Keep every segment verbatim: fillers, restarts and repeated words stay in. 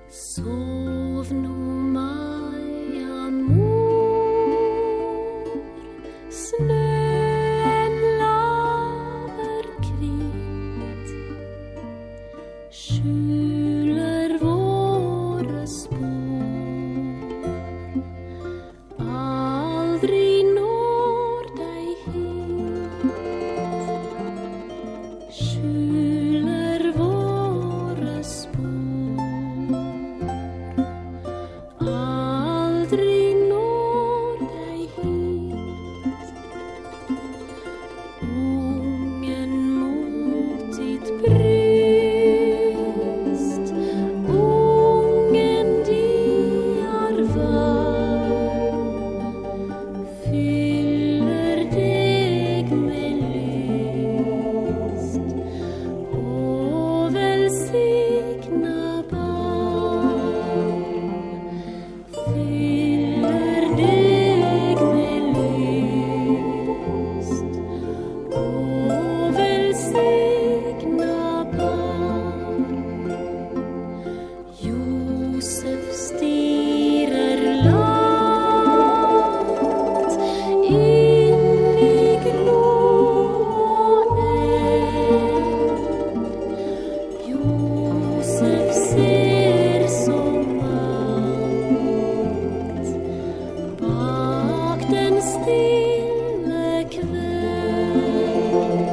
Sov nu, Maja mor, snön laver kvitt, skjuler våra spår, aldrig når dig hit, skjuler våra spår. Aldrig når dig hit, ungen mot ditt bröst, ungen diar varm, fyller dig med lust och välsigna barn. Fyller dig med lust och välsigna barn. Josef stirrar långt in i glå och eld. Josef ser så mörkt bak den stilla kväll.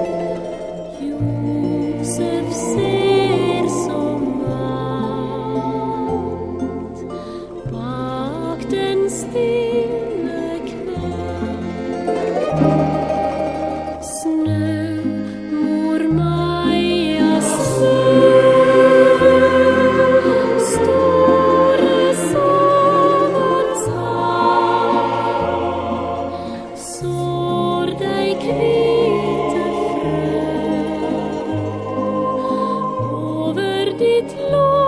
Josef ser så mörkt bak den stilla kväll. Snö, mor Maja, snö, store Savons hav, sår dig kvite frö över ditt lov.